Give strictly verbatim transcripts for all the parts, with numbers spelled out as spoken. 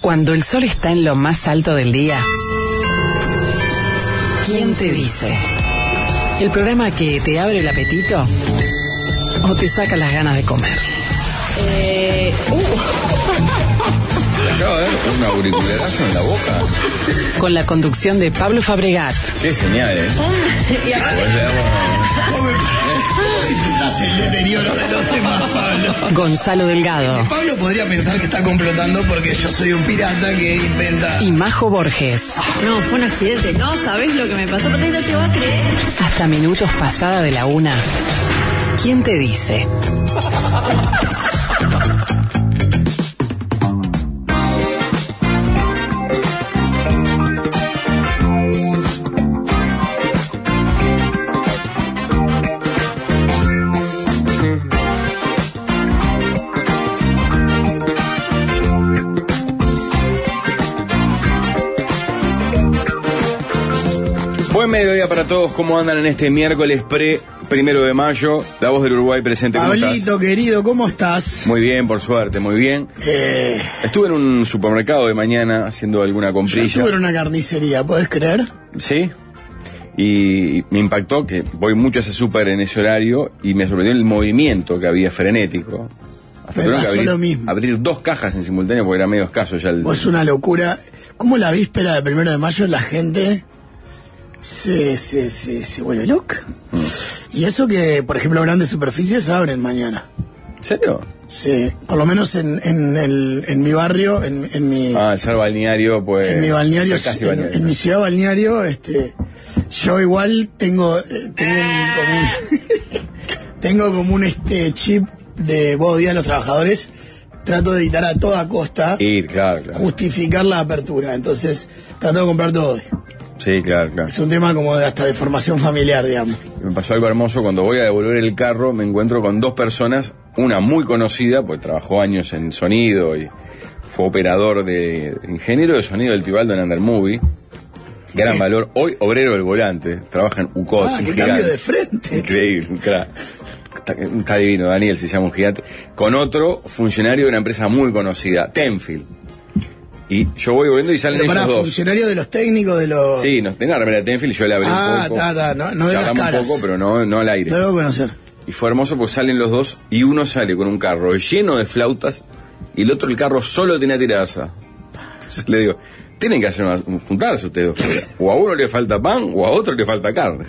Cuando el sol está en lo más alto del día, ¿quién te dice? El programa que te abre el apetito o te saca las ganas de comer. Eh, uh. Se le acaba de dar un auricularazo en la boca. Con la conducción de Pablo Fabregat. Qué señal, ¿eh? Y ahora... Disfrutas el deterioro de los demás, Pablo. Gonzalo Delgado. Pablo podría pensar que está complotando porque yo soy un pirata que inventa... Y Majo Borges. No, fue un accidente. No sabés lo que me pasó, porque no te va a creer. Hasta minutos pasada de la una. ¿Quién te dice? Buen mediodía para todos. ¿Cómo andan en este miércoles pre primero de mayo? La voz del Uruguay presente. ¿Cómo Pablito, estás? querido, ¿cómo estás? Muy bien, por suerte, muy bien. Eh, Estuve en un supermercado de mañana haciendo alguna yo comprilla. estuve en una carnicería, ¿podés creer? Sí. Y me impactó que voy mucho a ese súper en ese horario y me sorprendió el movimiento que había frenético. Hasta Me tuvieron que pasó abrir, lo mismo. abrir dos cajas en simultáneo porque era medio escaso ya el... Es una locura. ¿Cómo la víspera del primero de mayo la gente se, se, se, se vuelve loca? Mm. Y eso que, por ejemplo, grandes superficies abren mañana. ¿En serio? Sí, por lo menos en, en, el, en mi barrio, en, en mi... Ah, el ser balneario, pues... En mi balneario, casi en, balneario. en mi ciudad balneario, este, yo igual tengo, eh, tengo un, como un, tengo como un este chip de buenos días a los trabajadores. Trato de evitar a toda costa Ir, claro, claro. justificar la apertura, entonces trato de comprar todo hoy. Sí, claro, claro. Es un tema como de hasta de formación familiar, digamos. Me pasó algo hermoso, cuando voy a devolver el carro me encuentro con dos personas, una muy conocida, pues trabajó años en sonido y fue operador de ingeniero de sonido del Tibaldo en Undermovie, gran Eh. valor, hoy obrero del volante, trabaja en U C O S. Ah, un qué gigante. cambio de frente. Increíble, un crack. Está, está divino, Daniel se llama, un gigante, con otro funcionario de una empresa muy conocida, Tenfield. Y yo voy volviendo y salen Pero ellos para dos. funcionario de los técnicos, de los... Sí, nos tenía la remera de Tenfield y yo le abrí Ah, un poco. ta, ta, no- no de las charlamos caras. un poco, pero no, no al aire. Lo debo conocer. Y fue hermoso porque salen los dos y uno sale con un carro lleno de flautas y el otro el carro solo tenía tiraza. Entonces le digo, tienen que hacer una, juntarse ustedes. O a uno le falta pan o a otro le falta carne.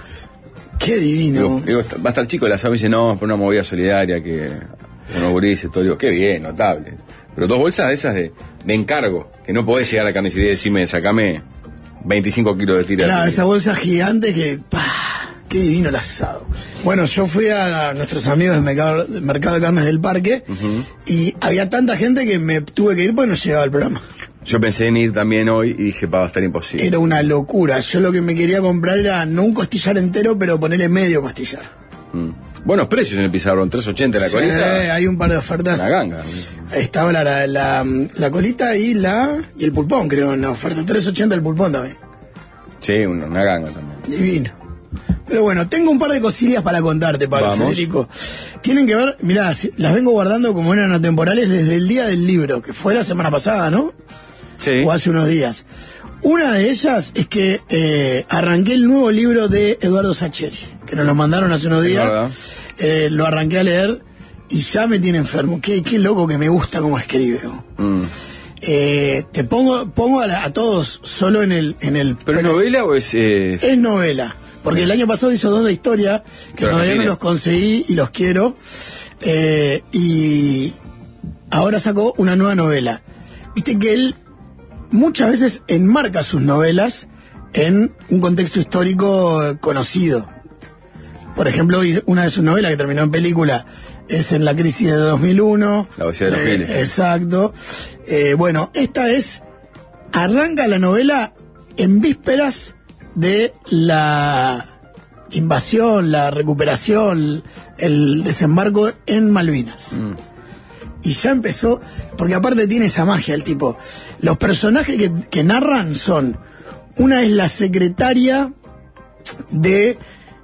Qué divino. Digo, digo, va a estar chico la sabe y dice, no, es por una movida solidaria que unos gurises, todo. Digo, qué bien, notable. Pero dos bolsas de esas de, de encargo, que no podés llegar a la carnicería y decirme, sacame veinticinco kilos de tira. Claro, esa bolsa gigante que... ¡pah! Qué divino el asado. Bueno, yo fui a, a nuestros amigos del mercado, del mercado de carnes del parque, uh-huh, y había tanta gente que me tuve que ir porque no llegaba el programa. Yo pensé en ir también hoy y dije, va a estar imposible. Era una locura. Yo lo que me quería comprar era no un costillar entero, pero ponerle medio costillar. Mm. Buenos precios en el pizarrón, tres ochenta la Sí, colita. hay un par de ofertas. Una ganga. Estaba la, la, la, la colita y la y el pulpón, creo, en la oferta. tres ochenta el pulpón también. Sí, una, una ganga también. Divino. Pero bueno, tengo un par de cosillas para contarte, Pablo. Vamos. Federico. Tienen que ver, mirá, las vengo guardando como eran atemporales desde el día del libro, que fue la semana pasada, ¿no? Sí. O hace unos días. Una de ellas es que eh, arranqué el nuevo libro de Eduardo Sacheri, que nos lo mandaron hace unos días. Eh, lo arranqué a leer y ya me tiene enfermo. Qué, qué loco que me gusta cómo escribe. Mm. Eh, te pongo pongo a, la, a todos solo en el... En el ¿Pero es novela o es...? Eh... Es novela. Porque el año pasado hizo dos de historia, que Pero todavía Argentina. no los conseguí y los quiero. Eh, y ahora sacó una nueva novela. Viste que él muchas veces enmarca sus novelas en un contexto histórico conocido. Por ejemplo, una de sus novelas que terminó en película es en la crisis de dos mil uno. La Odisea de los Giles. Eh, exacto. Eh, bueno, esta es... Arranca la novela en vísperas de la invasión, la recuperación, el desembarco en Malvinas. Mm. Y ya empezó, porque aparte tiene esa magia el tipo. Los personajes que, que narran son, una es la secretaria de,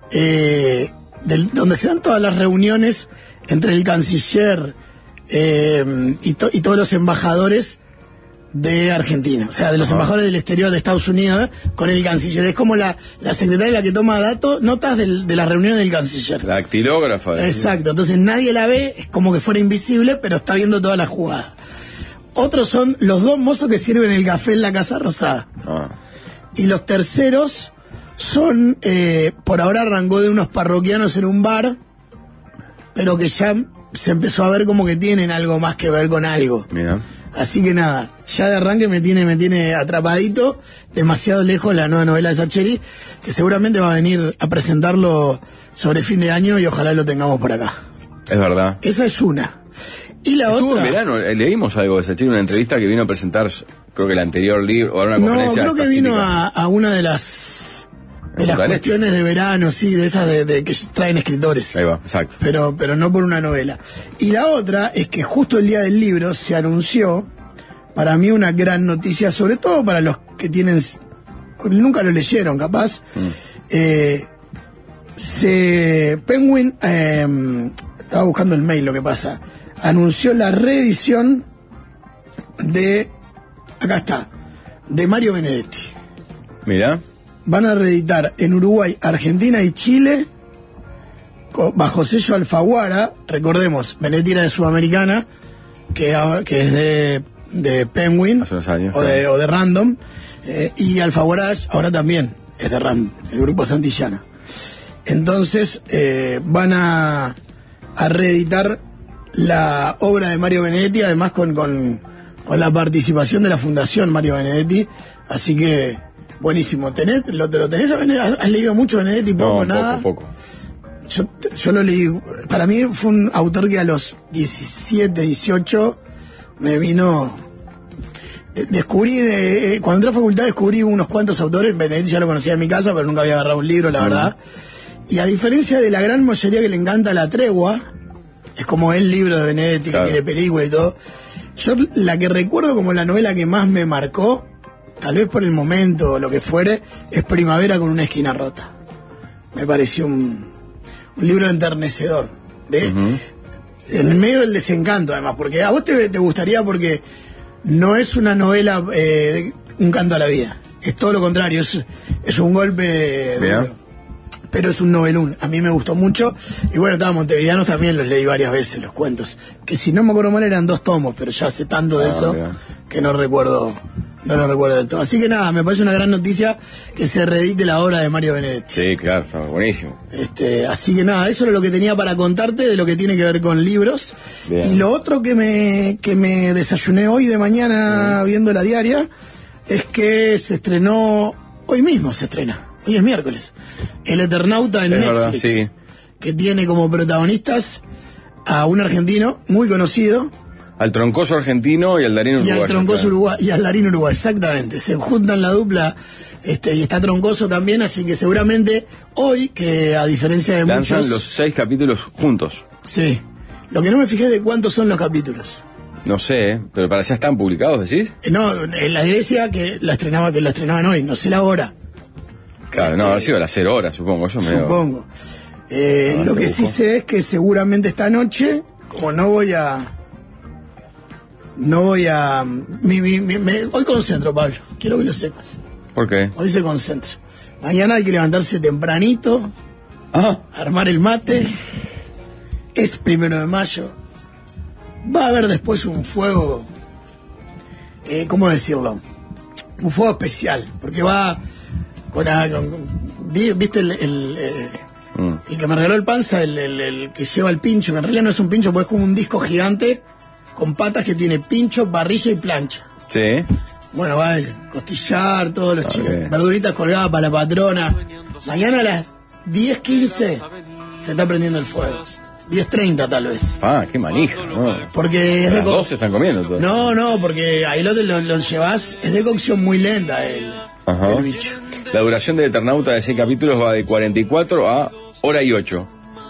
eh, del, donde se dan todas las reuniones entre el canciller eh, y, to, y todos los embajadores de Argentina, o sea, de los Ajá. embajadores del exterior de Estados Unidos con el canciller. Es como la, la secretaria la que toma datos, notas del, de las reuniones del canciller. La actilógrafa. ¿sí? Exacto, entonces nadie la ve, es como que fuera invisible, pero está viendo toda la jugada. Otros son los dos mozos que sirven el café en la Casa Rosada. Ah. Y los terceros son, eh, por ahora arrancó de unos parroquianos en un bar, pero que ya se empezó a ver como que tienen algo más que ver con algo. Mira. Así que nada, ya de arranque me tiene, me tiene atrapadito, demasiado lejos la nueva novela de Sacheri, que seguramente va a venir a presentarlo sobre fin de año y ojalá lo tengamos por acá. Es verdad. Esa es una. Y la Estuvo otra... en verano, eh, leímos algo de Sacheri, una entrevista que vino a presentar, creo que el anterior libro, o una No, conferencia. creo que estas vino típicas. a, a una de las de ¿En las Punta del cuestiones de verano, sí, de esas de, de que traen escritores. Ahí va, exacto. Pero, pero no por una novela. Y la otra es que justo el día del libro se anunció, para mí una gran noticia, sobre todo para los que tienen, nunca lo leyeron capaz, Mm. eh, se, Penguin, eh, estaba buscando el mail lo que pasa, anunció la reedición de, acá está, de Mario Benedetti. Mira. Van a reeditar en Uruguay, Argentina y Chile, co- bajo sello Alfaguara. Recordemos, Benedetti era de Sudamericana, que, ahora- que es de, de Penguin, Hace unos años, o, de, claro. o de Random, eh, y Alfaguara ahora también es de Random, el grupo Santillana. Entonces, eh, van a, a reeditar la obra de Mario Benedetti, además con, con, con la participación de la Fundación Mario Benedetti, así que buenísimo. ¿Tenés, lo, ¿Te lo tenés a Benedetti? ¿Has, has leído mucho Benedetti? ¿Poco, No, nada? poco, poco. Yo, yo lo leí, para mí fue un autor que a los diecisiete, dieciocho me vino... eh, Descubrí, eh, cuando entré a facultad descubrí unos cuantos autores, Benedetti ya lo conocía en mi casa, pero nunca había agarrado un libro, la Mm. verdad. Y a diferencia de la gran mayoría que le encanta La Tregua, es como el libro de Benedetti, Claro. que tiene película y todo, yo la que recuerdo como la novela que más me marcó, tal vez por el momento o lo que fuere, es Primavera con una esquina rota. Me pareció un, un libro enternecedor. De, Ujú. En medio del desencanto, además, porque a vos te, te gustaría porque no es una novela, eh, un canto a la vida. Es todo lo contrario, es, es un golpe de... Mirá. duro. Pero es un novelún, a mí me gustó mucho. Y bueno, estaba Montevideanos también, los leí varias veces, los cuentos. Que si no me acuerdo mal eran dos tomos, pero ya hace tanto de Ah, eso mirá. que no recuerdo, no lo recuerdo del todo. Así que nada, me parece una gran noticia que se reedite la obra de Mario Benedetti. Sí, claro, está buenísimo. Este, así que nada, eso era lo que tenía para contarte de lo que tiene que ver con libros. Bien. Y lo otro que me, que me desayuné hoy de mañana viendo la diaria es que se estrenó, hoy mismo se estrena, hoy es miércoles, El Eternauta en Es Netflix, verdad, sí. que tiene como protagonistas a un argentino muy conocido Al troncoso argentino y al darino y uruguayo. al troncoso claro. Uruguay, y al Darín Uruguay, exactamente. Se juntan la dupla, este, y está troncoso también, así que seguramente hoy, que a diferencia de Lanzan muchos... los seis capítulos juntos. Sí. Lo que no me fijé es de cuántos son los capítulos. No sé, ¿eh? Pero para allá están publicados, ¿decís? Eh, No, en la iglesia que la estrenaba, que la estrenaban hoy, no sé la hora, Claro, no, ha sido a las cero horas, supongo. Yo me supongo. Eh, Ah, lo te que sí busco. sé es que seguramente esta noche, como no voy a... No voy a... mi- mi- mi- me- hoy concentro, Pablo, quiero que lo sepas. ¿Por qué? Hoy se concentra. Mañana hay que levantarse tempranito, Ah, armar el mate. Es primero de mayo. Va a haber después un fuego, eh, ¿cómo decirlo? Un fuego especial, porque va con, la- con- con- vi- viste el, el, eh, mm, el que me regaló el panza, el, el- el que lleva el pincho, que en realidad no es un pincho, porque es como un disco gigante con patas que tiene pincho, parrilla y plancha. sí. Bueno, va el costillar, todos los Ah, chicos, bien. verduritas colgadas para la patrona. Mañana a las diez quince se está prendiendo el fuego. diez treinta tal vez. Ah, qué manija, ¿no? Porque es A de las co- doce están comiendo todo. No, no, porque ahí lo, lo, lo llevas, es de cocción muy lenta el, Ajá. el bicho. La duración del Eternauta de seis capítulos va de cuarenta y cuatro a hora y ocho.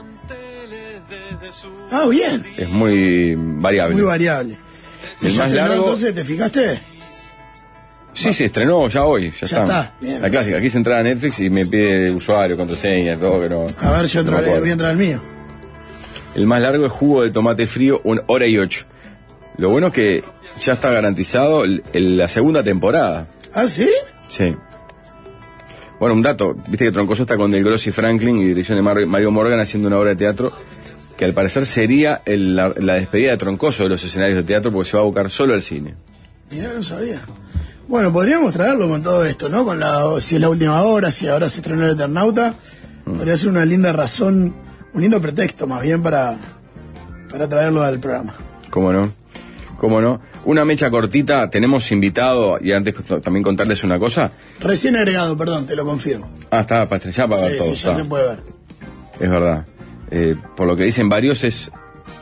Ah, bien, Es muy variable. muy variable. El ¿Ya más estrenó, largo- entonces, ¿te fijaste? Sí, se estrenó ya hoy. Ya, Ya está, bien. La clásica. Aquí se entra a Netflix y me pide usuario, contraseña, todo, pero... A ver, yo no otra me vez acuerdo. voy a entrar al mío. El más largo es jugo de tomate frío, una hora y ocho. Lo bueno es que ya está garantizado el, el, la segunda temporada. ¿Ah, sí? Sí. Bueno, un dato, viste que Troncoso está con Del Grosso y Franklin y dirección de Mar- Mario Morgan haciendo una obra de teatro que al parecer sería el, la, la despedida de Troncoso de los escenarios de teatro porque se va a buscar solo al cine. Mirá, no sabía. Bueno, podríamos traerlo con todo esto, ¿no? Con la, si es la última hora, si ahora se estrenó el Eternauta, mm. podría ser una linda razón, un lindo pretexto más bien para, para traerlo al programa. ¿Cómo no? ¿Cómo no? Una mecha cortita, tenemos invitado, y antes también contarles una cosa. Recién agregado, perdón, te lo confirmo. Ah, está, para estrellar, para ver sí, todo. Sí, ya está. se puede ver. Es verdad. Eh, por lo que dicen varios, es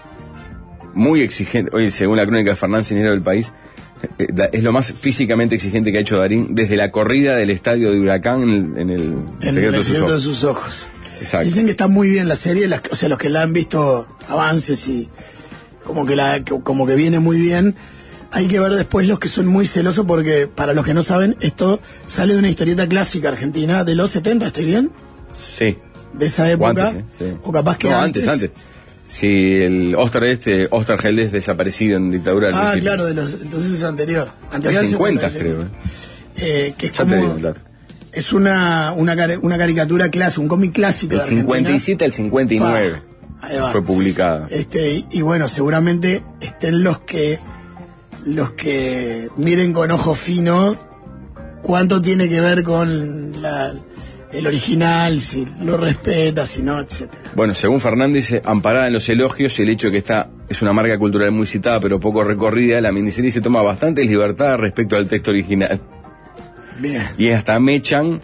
muy exigente. Oye, según la crónica de Fernán Cinero del País, eh, es lo más físicamente exigente que ha hecho Darín desde la corrida del estadio de Huracán en el, en el, en secreto, el secreto de, sus de sus ojos. Exacto. Dicen que está muy bien la serie, las, o sea, los que la han visto avances y como que, la, como que viene muy bien. Hay que ver después los que son muy celosos porque, para los que no saben, esto sale de una historieta clásica argentina de los setenta, ¿estoy bien? Sí. De esa época, o, antes, ¿eh? Sí. o capaz que no, antes. antes, antes. Si el Oster este, Osterheld es desaparecido en dictadura. Ah, principio. claro, de los, entonces es anterior. Anterior al cincuenta, setenta, creo. ¿eh? Eh, que es ya como, te digo, claro. es una, una, una caricatura clásica, un cómic clásico del de Argentina. cincuenta y siete al cincuenta y nueve Ah, ahí va. fue publicada. Este, y, y bueno, seguramente estén los que los que miren con ojo fino cuánto tiene que ver con la, el original, si lo respeta, si no, etcétera. Bueno, según Fernández, amparada en los elogios y el hecho de que esta es una marca cultural muy citada pero poco recorrida, la miniserie se toma bastantes libertades respecto al texto original. Bien. Y hasta Mechan,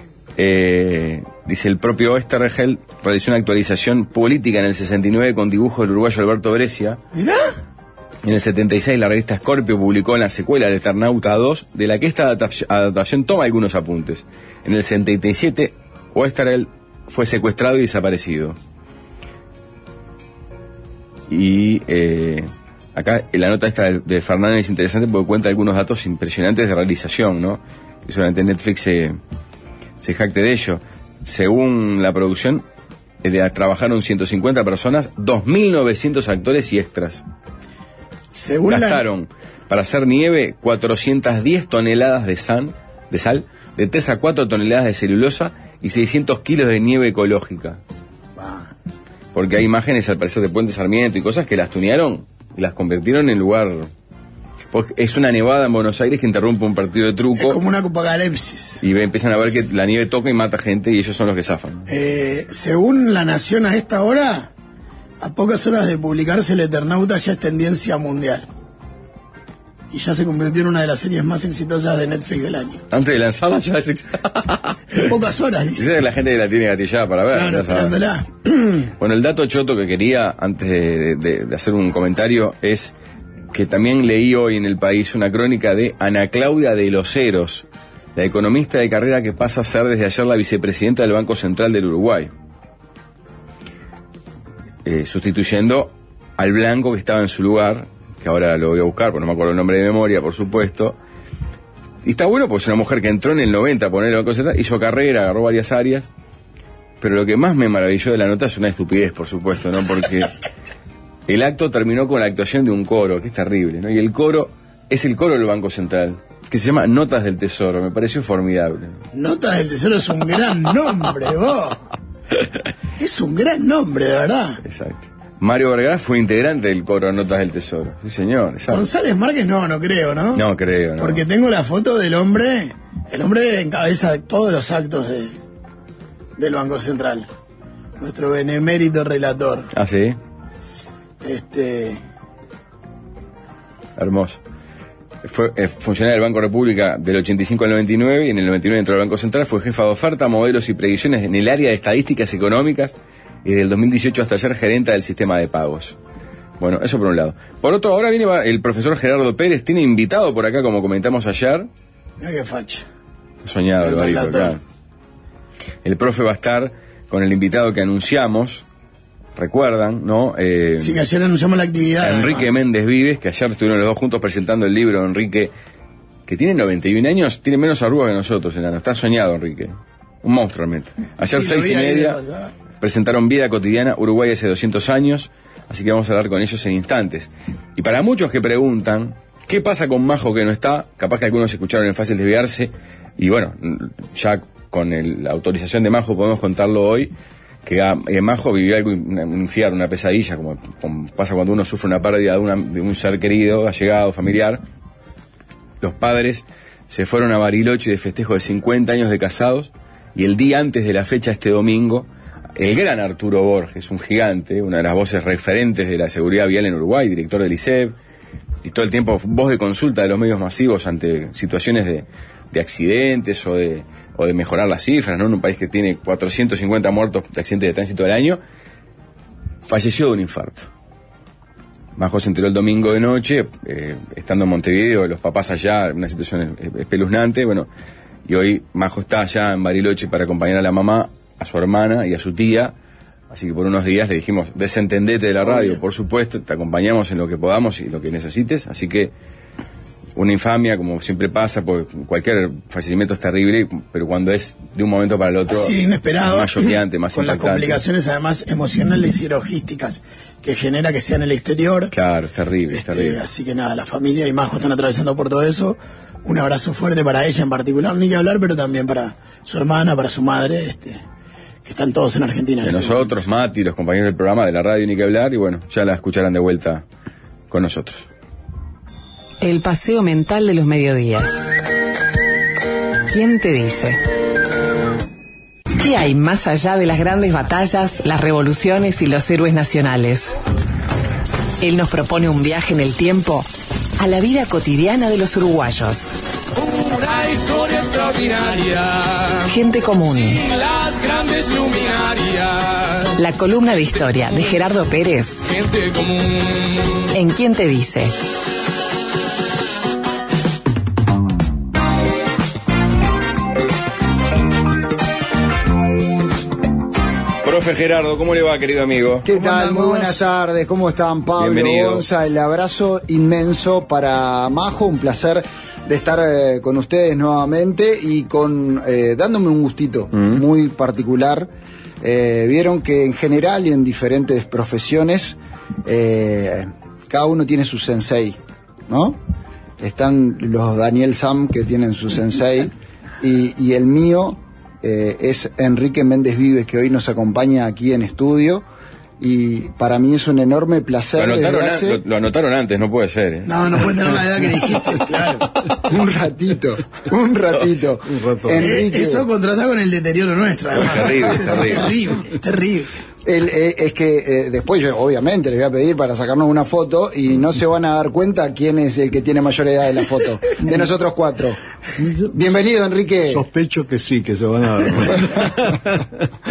eh, dice el propio Oesterheld, realizó una actualización política en el sesenta y nueve con dibujos del uruguayo Alberto Brescia. ¿Mirá? En el setenta y seis la revista Scorpio publicó la secuela del Eternauta dos, de la que esta adaptación toma algunos apuntes. En el setenta y siete, Oesterheld fue secuestrado y desaparecido. Y eh, acá la nota esta de, de Fernández es interesante porque cuenta algunos datos impresionantes de realización, ¿no? Que solamente Netflix se, se jacte de ello. Según la producción, eh, trabajaron ciento cincuenta personas, dos mil novecientos actores y extras. Según Gastaron la... para hacer nieve cuatrocientas diez toneladas de, san, de sal, de tres a cuatro toneladas de celulosa y seiscientos kilos de nieve ecológica. Ah. Porque hay imágenes al parecer de Puente Sarmiento y cosas que las tunearon y las convirtieron en lugar... Porque es una nevada en Buenos Aires que interrumpe un partido de truco. Es como una apocalipsis. Y empiezan a ver que la nieve toca y mata gente y ellos son los que zafan. Eh, según La Nación a esta hora, a pocas horas de publicarse el Eternauta ya es tendencia mundial. Y ya se convirtió en una de las series más exitosas de Netflix del año. Antes de lanzarla ya es... En pocas horas, dice. Dice que la gente la tiene gatillada para ver. Claro, esperándola. Bueno, el dato choto que quería, antes de, de, de hacer un comentario, es que también leí hoy en El País una crónica de Ana Claudia de los Heros, la economista de carrera que pasa a ser desde ayer la vicepresidenta del Banco Central del Uruguay. Eh, sustituyendo al Blanco que estaba en su lugar, que ahora lo voy a buscar, porque no me acuerdo el nombre de memoria, por supuesto. Y está bueno porque es una mujer que entró en el noventa a poner el Banco Central, hizo carrera, agarró varias áreas, pero lo que más me maravilló de la nota es una estupidez, por supuesto, ¿no? Porque el acto terminó con la actuación de un coro, que es terrible, ¿no? Y el coro es el coro del Banco Central, que se llama Notas del Tesoro, me pareció formidable. Notas del Tesoro es un gran nombre, vos. Es un gran nombre, de verdad. Exacto. Mario Vergara fue integrante del coro Notas del Tesoro. Sí, señor. Exacto. González Márquez no, no creo, ¿no? No creo, no. Porque tengo la foto del hombre, el hombre encabeza todos los actos de, del Banco Central. Nuestro benemérito relator. Ah, sí. Este... Hermoso. Fue eh, funcionario del Banco República del ochenta y cinco al noventa y nueve y en el noventa y nueve entró al Banco Central, fue jefa de oferta, modelos y predicciones en el área de estadísticas económicas y del dos mil dieciocho hasta ser gerenta del sistema de pagos. Bueno, eso por un lado. Por otro, ahora viene el profesor Gerardo Pérez, tiene invitado por acá, como comentamos ayer. Mira qué facha. Soñado, el barito, claro. El profe va a estar con el invitado que anunciamos, recuerdan, ¿no? Eh, sí, que ayer anunciamos la actividad. Enrique además. Méndez Vives, que ayer estuvieron los dos juntos presentando el libro. Enrique, que tiene noventa y un años, tiene menos arrugas que nosotros, enano. Está soñado, Enrique. Un monstruo, realmente. Ayer, Sí, seis y media, presentaron Vida Cotidiana, Uruguay hace doscientos años, así que vamos a hablar con ellos en instantes. Y para muchos que preguntan, ¿Qué pasa con Majo que no está? Capaz que algunos escucharon en Fácil Desviarse, y bueno, ya con el, la autorización de Majo podemos contarlo hoy, que a, eh, Majo vivió algo, un, un infierno, una pesadilla, como, como pasa cuando uno sufre una pérdida de, una, de un ser querido, allegado, familiar. Los padres se fueron a Bariloche de festejo de cincuenta años de casados, y el día antes de la fecha, este domingo, el gran Arturo Borges, un gigante, una de las voces referentes de la seguridad vial en Uruguay, director del I C E B, y todo el tiempo voz de consulta de los medios masivos ante situaciones de, de accidentes o de, o de mejorar las cifras, ¿no? En un país que tiene cuatrocientos cincuenta muertos de accidentes de tránsito al año, falleció de un infarto. Majo se enteró el domingo de noche, eh, estando en Montevideo, los papás allá, una situación espeluznante, bueno, y hoy Majo está allá en Bariloche para acompañar a la mamá, a su hermana y a su tía, así que por unos días le dijimos, desentendete de la radio, por supuesto, te acompañamos en lo que podamos y lo que necesites, así que una infamia, como siempre pasa, porque cualquier fallecimiento es terrible, pero cuando es de un momento para el otro, así inesperado, más choqueante, más con impactante. Las complicaciones además emocionales y logísticas que genera que sea en el exterior. Claro, es terrible, este, es terrible. Así que nada, la familia y Majo están atravesando por todo eso. Un abrazo fuerte para ella en particular, ni que hablar, pero también para su hermana, para su madre, este, que están todos en Argentina. De en este nosotros, momento. Mati, los compañeros del programa de la radio, ni que hablar, y bueno, ya la escucharán de vuelta con nosotros. El paseo mental de los mediodías. ¿Quién te dice? ¿Qué hay más allá de las grandes batallas, las revoluciones y los héroes nacionales? Él nos propone un viaje en el tiempo a la vida cotidiana de los uruguayos. Una historia extraordinaria. Gente común. Sin las grandes luminarias. La columna de historia de Gerardo Pérez. Gente común. ¿En quién te dice? Profe Gerardo, ¿cómo le va, querido amigo? ¿Qué tal? andamos? Muy buenas tardes, ¿cómo están? Pablo, Bienvenido. Gonza, el abrazo inmenso para Majo, un placer de estar eh, con ustedes nuevamente y con eh, dándome un gustito Mm. muy particular. Eh, vieron que en general y en diferentes profesiones eh, cada uno tiene su sensei, ¿no? Están los Daniel Sam que tienen su sensei y, y el mío eh, es Enrique Méndez Vives, que hoy nos acompaña aquí en estudio, y para mí es un enorme placer. Lo anotaron, desde hace an- lo, lo anotaron antes, no puede ser, ¿eh? No, no puede tener la edad que dijiste, claro. un ratito, un ratito. Un rato. Enrique, Eh, Eso contrasta con el deterioro nuestro, además. Terrible, Es terrible. terrible, terrible. el, eh, es que eh, después yo obviamente les voy a pedir para sacarnos una foto y no se van a dar cuenta quién es el que tiene mayor edad de la foto, de nosotros cuatro. Bienvenido, Enrique. Sospecho que sí, que se van a dar.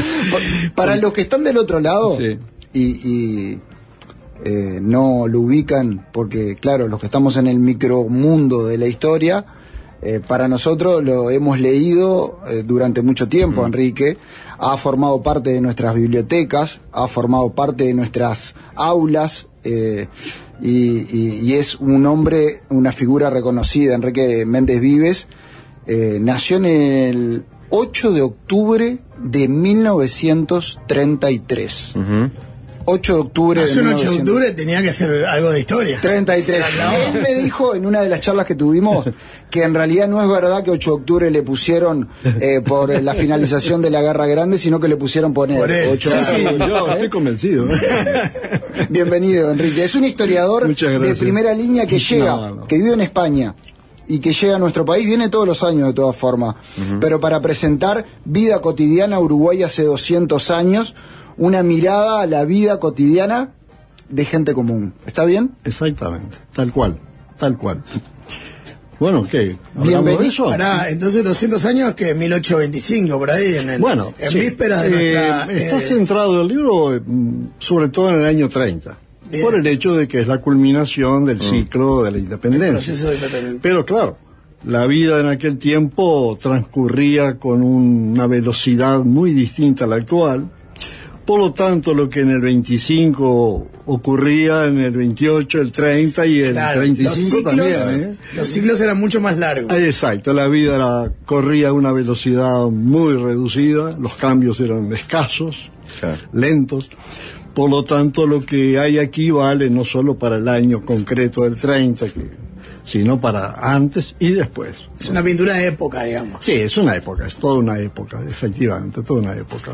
Para los que están del otro lado Sí. y, y eh, no lo ubican, porque claro, los que estamos en el micromundo de la historia, eh, para nosotros lo hemos leído eh, durante mucho tiempo, Enrique. Ha formado parte de nuestras bibliotecas, ha formado parte de nuestras aulas, eh, y, y- y es un hombre, una figura reconocida. Enrique Méndez Vives eh, nació en el ocho de octubre de mil novecientos treinta y tres. Ujú. ocho de octubre Hace de un ocho de mil novecientos octubre tenía que ser algo de historia. treinta y tres. Él me dijo en una de las charlas que tuvimos que en realidad no es verdad que ocho de octubre le pusieron eh, por la finalización de la Guerra Grande, sino que le pusieron poner Por él. ocho de Sí, octubre. yo estoy convencido. ¿eh? Bienvenido, Enrique. Es un historiador Muchas de gracias. primera línea que llega, No, no. que vive en España y que llega a nuestro país. Viene todos los años de todas formas, pero para presentar Vida Cotidiana Uruguay hace doscientos años, una mirada a la vida cotidiana de gente común. ¿Está bien? Exactamente, tal cual, tal cual. Bueno, ¿qué? ¿Hablamos Bienvenido. de eso? Pará, entonces doscientos años que mil ochocientos veinticinco, por ahí, en, el, Bueno, en sí. vísperas de Eh, nuestra... Está eh, centrado el libro, eh, mm, sobre todo en el año treinta, Bien. por el hecho de que es la culminación del ciclo de la independencia. proceso de independencia. Pero claro, la vida en aquel tiempo transcurría con una velocidad muy distinta a la actual. Por lo tanto, lo que en el veinticinco ocurría en el veintiocho, el treinta y el Claro, treinta y los cinco ciclos, también. ¿eh? los ciclos eran mucho más largos. Ah, exacto, la vida era- corría a una velocidad muy reducida, los cambios eran escasos, Claro. lentos. Por lo tanto, lo que hay aquí vale no solo para el año concreto del treinta, que sino para antes y después. Es una pintura de época, digamos. Sí, es una época, es toda una época, efectivamente, toda una época.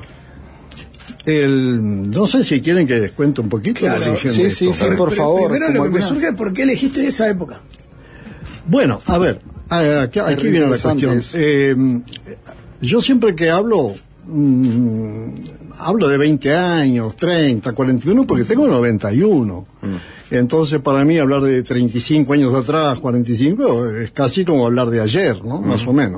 El, no sé si quieren que les cuente un poquito. Claro, el origen sí, de sí, esto. sí, por Pero favor. primero lo como que me una- surge es por qué elegiste esa época. Bueno, a ver, aquí, aquí viene la interesante cuestión. eso. Eh, yo siempre que hablo, mm, hablo de veinte años, treinta, cuarenta y uno, porque tengo noventa y uno. Mm. Entonces, para mí, hablar de treinta y cinco años atrás, cuarenta y cinco, es casi como hablar de ayer, ¿no? Mm. Más o menos.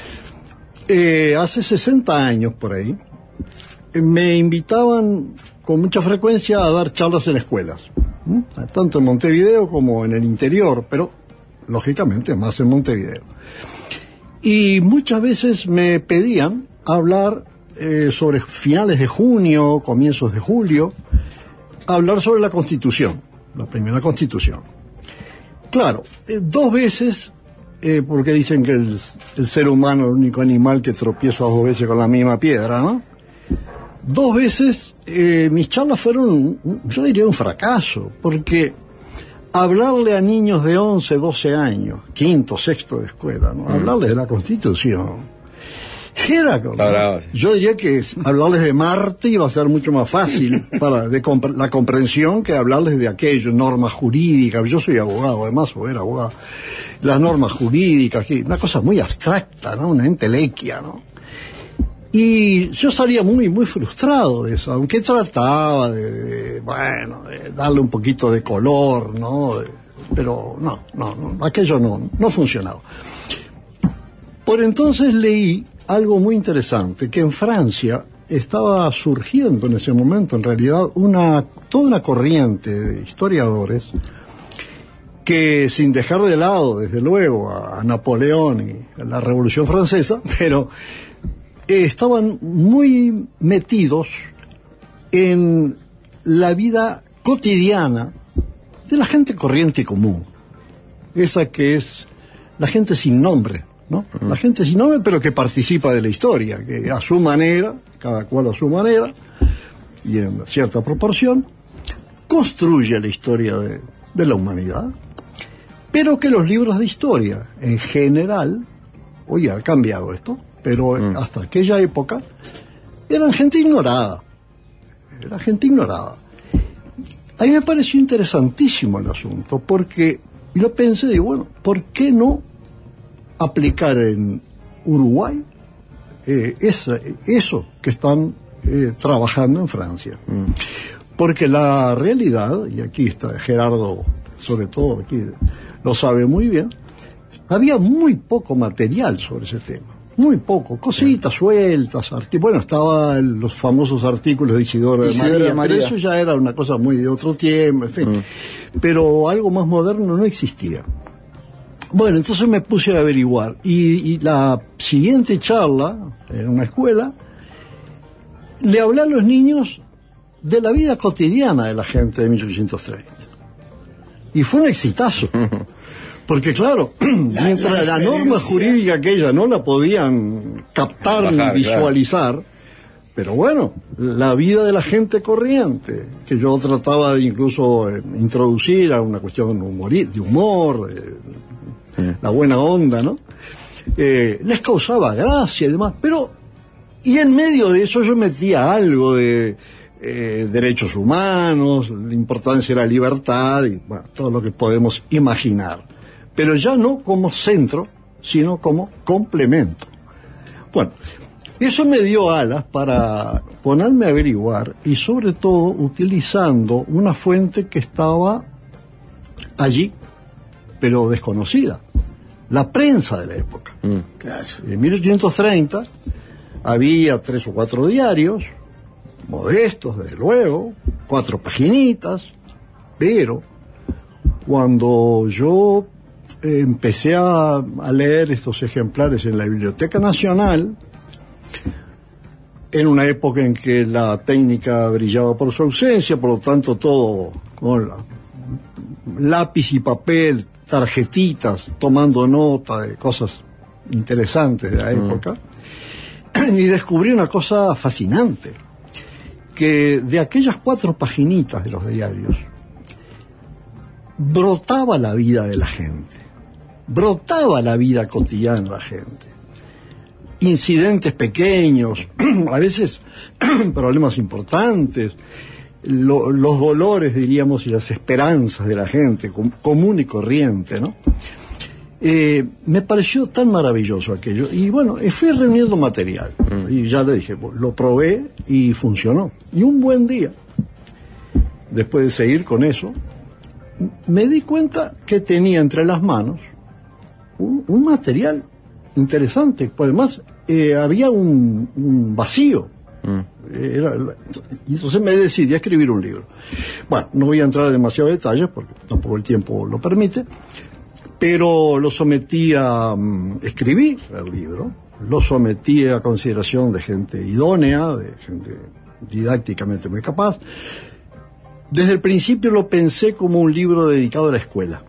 Eh, hace sesenta años, por ahí, eh, me invitaban con mucha frecuencia a dar charlas en escuelas, ¿m? Tanto en Montevideo como en el interior, pero lógicamente más en Montevideo. Y muchas veces me pedían hablar eh, sobre finales de junio, comienzos de julio, hablar sobre la Constitución, la primera Constitución. Claro, eh, dos veces, eh, porque dicen que el, el ser humano es el único animal que tropieza dos veces con la misma piedra, ¿no? Dos veces eh, mis charlas fueron, yo diría, un fracaso, porque hablarle a niños de once, doce años, quinto, sexto de escuela, ¿no? Mm. Hablarles de la Constitución. Era como, bravo, sí. Yo diría que es, hablarles de Marte iba a ser mucho más fácil para de compre, la comprensión que hablarles de aquello, normas jurídicas. Yo soy abogado, además, o era abogado. Las normas jurídicas, que, una cosa muy abstracta, ¿no? Una entelequia, ¿no? Y yo salía muy, muy frustrado de eso, aunque trataba de, de bueno, de darle un poquito de color, ¿no? Pero no, no, no, aquello no, no funcionaba. Por entonces leí algo muy interesante, que en Francia estaba surgiendo en ese momento, en realidad, una, toda una corriente de historiadores que, sin dejar de lado, desde luego, a, a Napoleón y a la Revolución Francesa, pero eh, estaban muy metidos en la vida cotidiana de la gente corriente y común, esa que es la gente sin nombre, ¿no? Uh-huh. La gente sin nombre, pero que participa de la historia, que a su manera, cada cual a su manera, y en cierta proporción, construye la historia de, de la humanidad, pero que los libros de historia, en general, hoy ha cambiado esto, pero uh-huh. hasta aquella época, eran gente ignorada, era gente ignorada. A mí me pareció interesantísimo el asunto, porque yo pensé, digo, bueno, ¿por qué no aplicar en Uruguay eh, esa, eso que están eh, trabajando en Francia? Mm. Porque la realidad, y aquí está Gerardo, sobre todo aquí, lo sabe muy bien, había muy poco material sobre ese tema, muy poco, cositas sueltas, arti- bueno, estaban los famosos artículos de Isidoro de Isidoro María, de María, pero eso ya era una cosa muy de otro tiempo, en fin, mm. pero algo más moderno no existía. Bueno, entonces me puse a averiguar, y, y la siguiente charla, en una escuela, le hablé a los niños de la vida cotidiana de la gente de mil ochocientos treinta. Y fue un exitazo. Porque claro, mientras la, la norma jurídica aquella no la podían captar ni visualizar, claro. Pero bueno, la vida de la gente corriente, que yo trataba de incluso eh, introducir a una cuestión humor, de humor, eh, la buena onda, ¿no? Eh, les causaba gracia y demás, pero, y en medio de eso yo metía algo de eh, derechos humanos, la importancia de la libertad y bueno, todo lo que podemos imaginar, pero ya no como centro, sino como complemento. Bueno, eso me dio alas para ponerme a averiguar y sobre todo utilizando una fuente que estaba allí, pero desconocida, la prensa de la época. Mm. Claro. En mil ochocientos treinta había tres o cuatro diarios, modestos, desde luego, cuatro paginitas, pero cuando yo eh, empecé a, a leer estos ejemplares en la Biblioteca Nacional, en una época en que la técnica brillaba por su ausencia, por lo tanto todo con la, lápiz y papel, tarjetitas, tomando nota de cosas interesantes de la época, mm. y descubrí una cosa fascinante, que de aquellas cuatro paginitas de los diarios brotaba la vida de la gente, brotaba la vida cotidiana de la gente. Incidentes pequeños, a veces problemas importantes, lo, los dolores, diríamos, y las esperanzas de la gente, com, común y corriente, ¿no? Eh, me pareció tan maravilloso aquello. Y bueno, fui reuniendo material. Mm. Y ya le dije, pues, lo probé y funcionó. Y un buen día, después de seguir con eso, me di cuenta que tenía entre las manos un, un material interesante. Pues además, eh, había un, un vacío. Mm. Era, y entonces me decidí a escribir un libro. Bueno, no voy a entrar en demasiados detalles porque tampoco el tiempo lo permite. Pero lo sometí a... Um, escribí el libro, lo sometí a consideración de gente idónea, de gente didácticamente muy capaz. Desde el principio lo pensé como un libro dedicado a la escuela.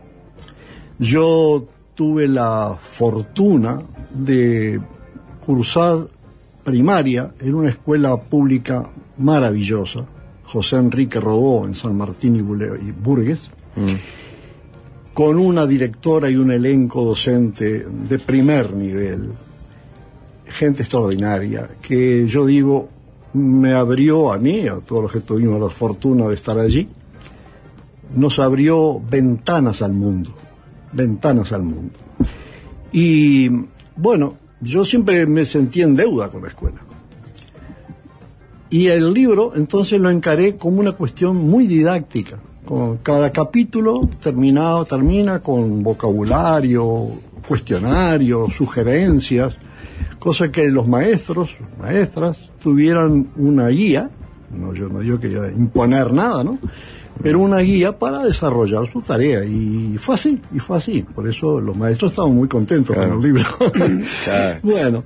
Yo tuve la fortuna de cursar primaria en una escuela pública maravillosa, José Enrique Rodó, en San Martín y, Bule- y Burgues, mm. con una directora y un elenco docente de primer nivel, gente extraordinaria, que yo digo, me abrió a mí, a todos los que tuvimos la fortuna de estar allí, nos abrió ventanas al mundo, ventanas al mundo. Y bueno, yo siempre me sentí en deuda con la escuela. Y el libro, entonces, lo encaré como una cuestión muy didáctica. Con cada capítulo terminado, termina con vocabulario, cuestionario, sugerencias, cosa que los maestros, maestras, tuvieran una guía, no, yo no digo que yo imponer nada, ¿no? Pero una guía para desarrollar su tarea, y fue así, y fue así, por eso los maestros estaban muy contentos claro. con el libro. Claro. Bueno,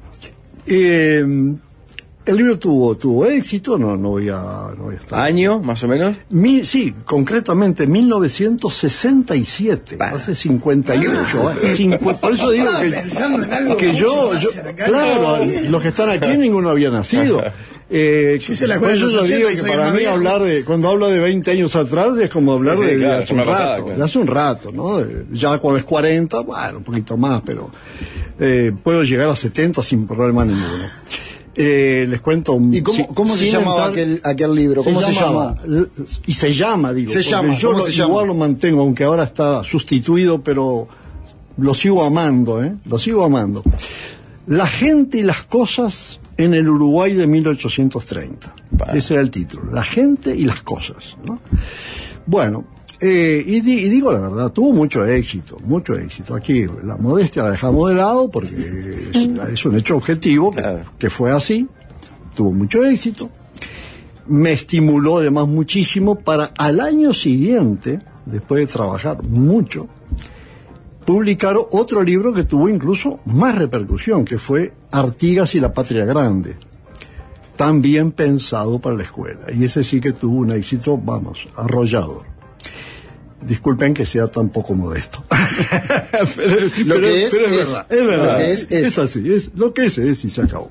eh, el libro tuvo tuvo éxito, no no voy a, no voy a estar... ¿Año, más o menos? Mi, sí, concretamente mil novecientos sesenta y siete, bah. hace cincuenta y ocho años. Cincu- por eso digo que, que yo, yo claro, los que están aquí ninguno había nacido. Eh, yo por eso yo digo que para mí viejo. hablar de, cuando hablo de veinte años atrás es como hablar sí, sí, de, claro, de hace un rato, pasada, claro. de hace un rato, ¿no? Ya cuando es cuarenta, bueno, un poquito más, pero eh, puedo llegar a setenta sin problema ninguno. Eh, les cuento un, ¿Y cómo, si, cómo se llamaba aquel, aquel libro? ¿Cómo se, se llama? llama? Y se llama, digo. Se llama, yo lo, se igual llama? lo mantengo, aunque ahora está sustituido, pero lo sigo amando, ¿eh? Lo sigo amando. La gente y las cosas en el Uruguay de mil ochocientos treinta. Vale. Ese era el título. La gente y las cosas, ¿no? Bueno, eh, y, di, y digo la verdad, tuvo mucho éxito, mucho éxito. Aquí la modestia la dejamos de lado porque es, es un hecho objetivo que, claro. que fue así. Tuvo mucho éxito. Me estimuló además muchísimo para al año siguiente, después de trabajar mucho, publicar otro libro que tuvo incluso más repercusión, que fue Artigas y la Patria Grande, también pensado para la escuela, y ese sí que tuvo un éxito, vamos, arrollador. Disculpen que sea tan poco modesto. pero, lo pero, que es, pero es, es verdad, es verdad, lo que es, es. es así, es, lo que es es y se acabó.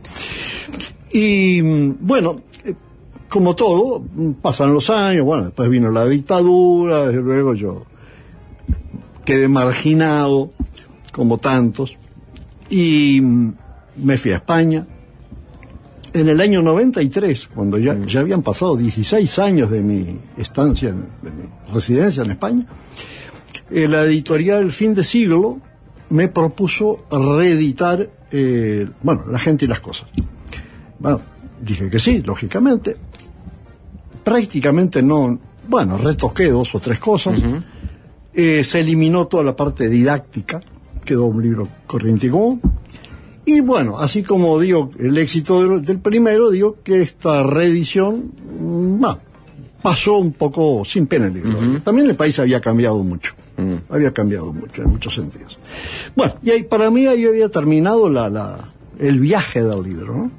Y bueno, como todo, pasan los años, bueno, después vino la dictadura, desde luego yo quedé marginado, como tantos, y me fui a España. En el año noventa y tres, cuando ya, ya habían pasado dieciséis años de mi estancia, en, de mi residencia en España, eh, la editorial Fin de Siglo me propuso reeditar, eh, bueno, La gente y las cosas. Bueno, dije que sí, lógicamente. Prácticamente no, bueno, retoqué dos o tres cosas. Uh-huh. Eh, se eliminó toda la parte didáctica, quedó un libro corriente y común. Y bueno, así como digo el éxito del, del primero, digo que esta reedición bah, pasó un poco sin pena en el libro. Uh-huh. También el país había cambiado mucho, uh-huh. había cambiado mucho en muchos sentidos. Bueno, y ahí, para mí ahí había terminado la, la, el viaje del libro, ¿no?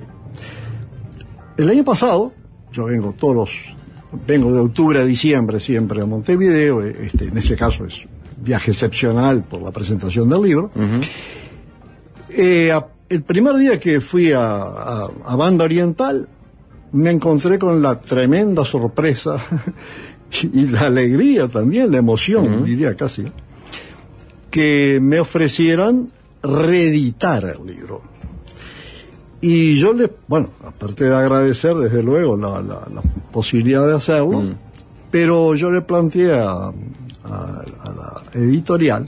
El año pasado, yo vengo todos los... Vengo de octubre a diciembre siempre a Montevideo, este, en este caso es viaje excepcional por la presentación del libro. Uh-huh. Eh, a, el primer día que fui a, a, a Banda Oriental, me encontré con la tremenda sorpresa y la alegría también, la emoción, uh-huh. diría casi, que me ofrecieran reeditar el libro. Y yo le, bueno, aparte de agradecer desde luego la, la, la posibilidad de hacerlo, mm. pero yo le planteé a, a, a la editorial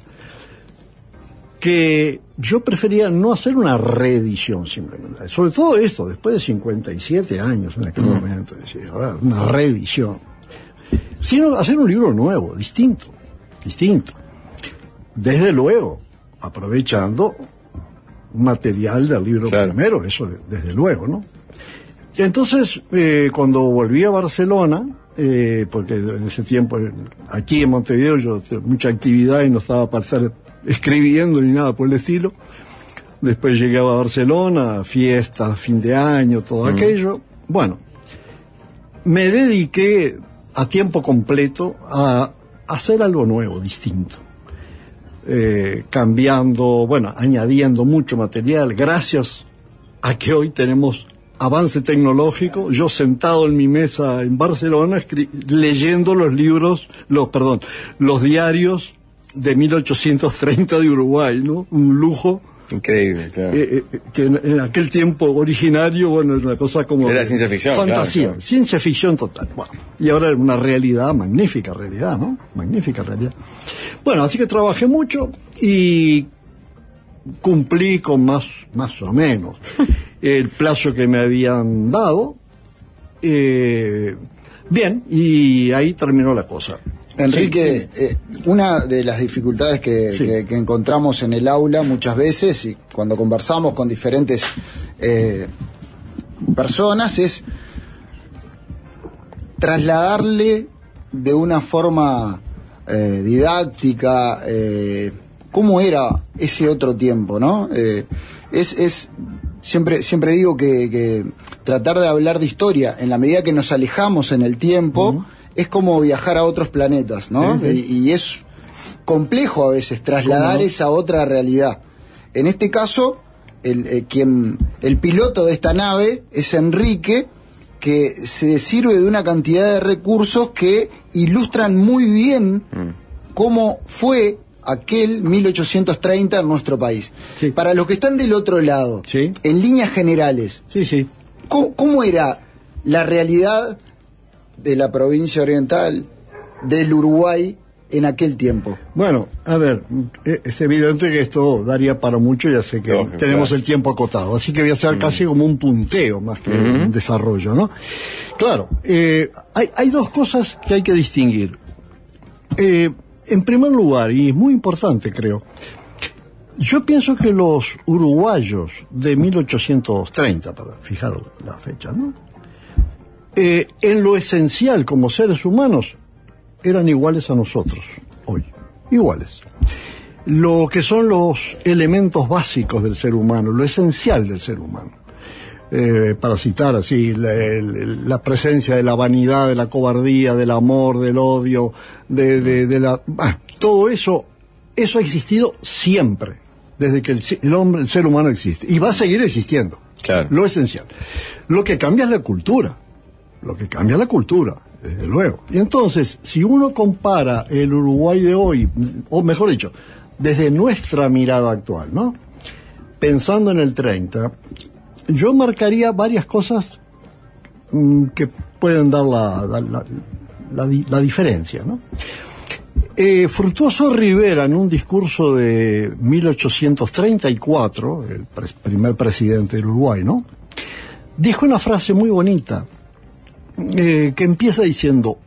que yo prefería no hacer una reedición simplemente, sobre todo esto, después de cincuenta y siete años en aquel mm. momento, decía, a ver, una reedición, sino hacer un libro nuevo, distinto, distinto, desde luego, aprovechando material del libro claro. primero, eso desde luego, ¿no? Entonces, eh, cuando volví a Barcelona, eh, porque en ese tiempo, aquí en Montevideo, yo tenía mucha actividad y no estaba para estar escribiendo ni nada por el estilo. Después llegué a Barcelona, fiestas, fin de año, todo mm. aquello. Bueno, me dediqué a tiempo completo a hacer algo nuevo, distinto. Eh, cambiando, bueno, añadiendo mucho material, gracias a que hoy tenemos avance tecnológico. Yo sentado en mi mesa en Barcelona, leyendo los libros, los, perdón, los diarios de mil ochocientos treinta de Uruguay, ¿no? Un lujo. Increíble, claro. Eh, eh, que en, en aquel tiempo originario, bueno, era una cosa como... Era ciencia ficción. Fantasía, claro, claro. Ciencia ficción total. Bueno, y ahora es una realidad, magnífica realidad, ¿no? Magnífica realidad. Bueno, así que trabajé mucho y cumplí con más, más o menos el plazo que me habían dado. Eh, bien, y ahí terminó la cosa. Enrique, sí. eh, una de las dificultades que, sí. que, que encontramos en el aula muchas veces y cuando conversamos con diferentes eh, personas es trasladarle de una forma eh, didáctica eh, cómo era ese otro tiempo, ¿no? Eh, es, es siempre siempre digo que, que tratar de hablar de historia en la medida que nos alejamos en el tiempo. Uh-huh. Es como viajar a otros planetas, ¿no? Sí, sí. Y, y es complejo a veces trasladar no? esa otra realidad. En este caso, el, eh, quien, el piloto de esta nave es Enrique, que se sirve de una cantidad de recursos que ilustran muy bien mm. cómo fue aquel mil ochocientos treinta en nuestro país. Sí. Para los que están del otro lado, sí. en líneas generales, sí, sí. ¿cómo, cómo era la realidad de la provincia oriental, del Uruguay, en aquel tiempo? Bueno, a ver, es evidente que esto daría para mucho, ya sé que no, tenemos claro. el tiempo acotado, así que voy a hacer uh-huh. casi como un punteo más que uh-huh. un desarrollo, ¿no? Claro, eh, hay, hay dos cosas que hay que distinguir. Eh, en primer lugar, y es muy importante creo, yo pienso que los uruguayos de mil ochocientos treinta, para fijar la fecha, ¿no? Eh, en lo esencial como seres humanos eran iguales a nosotros hoy, iguales. Lo que son los elementos básicos del ser humano, lo esencial del ser humano. Eh, para citar así, la, la presencia de la vanidad, de la cobardía, del amor, del odio, de, de, de la... Ah, todo eso, eso ha existido siempre, desde que el, el hombre, el ser humano existe, y va a seguir existiendo. Claro. Lo esencial. Lo que cambia es la cultura. Lo que cambia la cultura, desde luego. Y entonces, si uno compara el Uruguay de hoy, o mejor dicho, desde nuestra mirada actual, ¿no? Pensando en el treinta, yo marcaría varias cosas mmm, que pueden dar la, la, la, la, la diferencia, ¿no? Eh, Frutuoso Rivera, en un discurso de mil ochocientos treinta y cuatro, el pre- primer presidente del Uruguay, ¿no? Dijo una frase muy bonita, Eh, que empieza diciendo: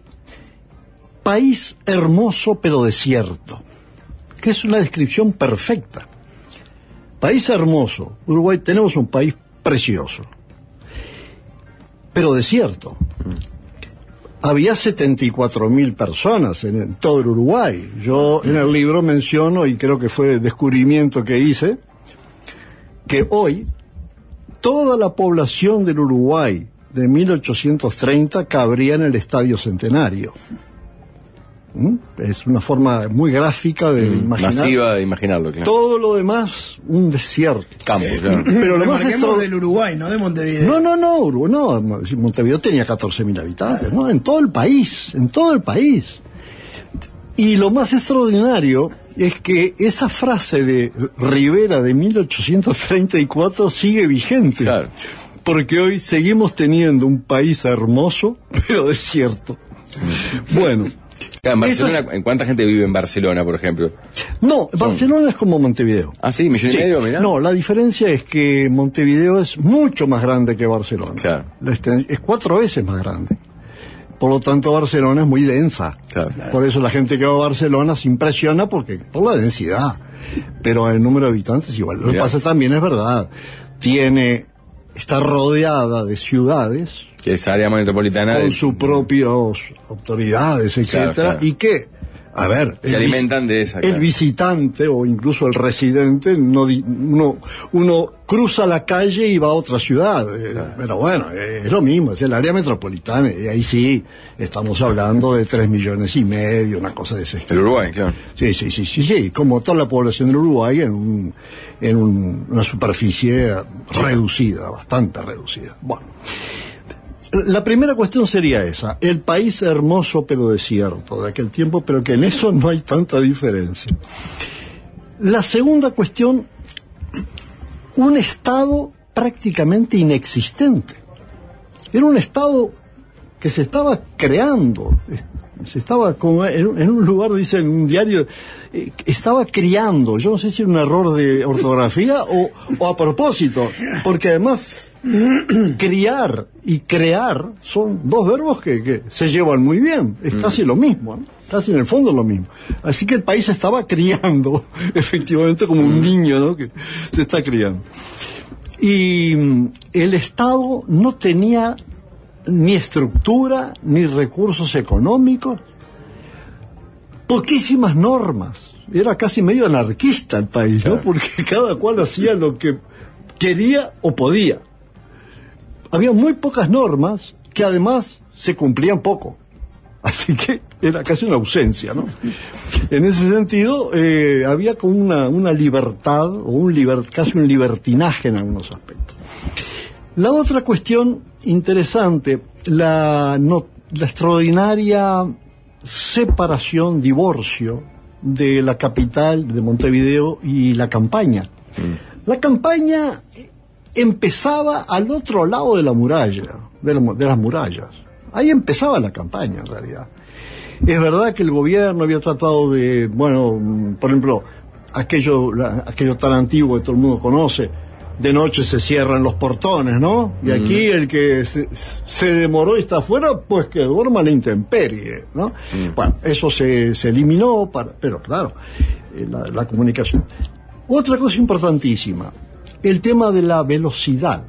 país hermoso pero desierto, que es una descripción perfecta. País hermoso, Uruguay, tenemos un país precioso, pero desierto. Había setenta y cuatro mil personas en, en todo el Uruguay. Yo en el libro menciono, y creo que fue el descubrimiento que hice, que hoy toda la población del Uruguay de mil ochocientos treinta cabría en el Estadio Centenario. ¿Mm? Es una forma muy gráfica de mm, imaginar. Masiva de imaginarlo, claro. Todo lo demás, un desierto. Campo, claro. Pero lo más es todo... del Uruguay, no de Montevideo. No, no, no, Uruguay, no. Montevideo tenía catorce mil habitantes, ¿no? En todo el país, en todo el país. Y lo más extraordinario es que esa frase de Rivera de mil ochocientos treinta y cuatro sigue vigente. Claro. Porque hoy seguimos teniendo un país hermoso, pero desierto. Bueno. Claro, en Barcelona, esas... ¿en cuánta gente vive en Barcelona, por ejemplo? No, Son... Barcelona es como Montevideo. Ah, sí, millón sí. y medio, mirá. No, la diferencia es que Montevideo es mucho más grande que Barcelona. Claro. Es cuatro veces más grande. Por lo tanto, Barcelona es muy densa. Claro. Por eso la gente que va a Barcelona se impresiona porque por la densidad. Pero el número de habitantes igual. Lo que pasa también es verdad. Tiene, está rodeada de ciudades. Que es área metropolitana. Con de... sus propias autoridades, etcétera. Claro, claro. Y que, a ver, se alimentan de esa. El claro. visitante o incluso el residente, no, uno, uno cruza la calle y va a otra ciudad. Claro. Pero bueno, es lo mismo, es el área metropolitana. Y ahí sí, estamos hablando de tres millones y medio, una cosa de ese estilo. El Uruguay, claro. Sí, sí, sí, sí, sí. Como toda la población del Uruguay en, un, en un, una superficie reducida, bastante reducida. Bueno. La primera cuestión sería esa, el país hermoso pero desierto de aquel tiempo, pero que en eso no hay tanta diferencia. La segunda cuestión, un Estado prácticamente inexistente. Era un Estado que se estaba creando, se estaba como en, en un lugar, dice en un diario, eh, estaba criando. Yo no sé si era un error de ortografía o, o a propósito, porque además criar y crear son dos verbos que, que se llevan muy bien, es mm. casi lo mismo, ¿no? Casi en el fondo lo mismo. Así que el país estaba criando, efectivamente, como un niño, ¿no? Que se está criando. Y el Estado no tenía ni estructura, ni recursos económicos, poquísimas normas. Era casi medio anarquista el país, ¿no? Porque cada cual hacía lo que quería o podía. Había muy pocas normas que además se cumplían poco. Así que era casi una ausencia, ¿no? En ese sentido, eh, había como una, una libertad, o un liber, casi un libertinaje en algunos aspectos. La otra cuestión interesante, la, no, la extraordinaria separación, divorcio de la capital de Montevideo y la campaña. Mm. La campaña empezaba al otro lado de la muralla, de, la, de las murallas. Ahí empezaba la campaña, en realidad. Es verdad que el gobierno había tratado de, bueno, por ejemplo, aquello, la, aquello tan antiguo que todo el mundo conoce, de noche se cierran los portones, ¿no? Y aquí mm. el que se, se demoró y está afuera, pues que duerma la intemperie, ¿no? Mm. Bueno, eso se, se eliminó, para, pero claro, la, la comunicación. Otra cosa importantísima, el tema de la velocidad.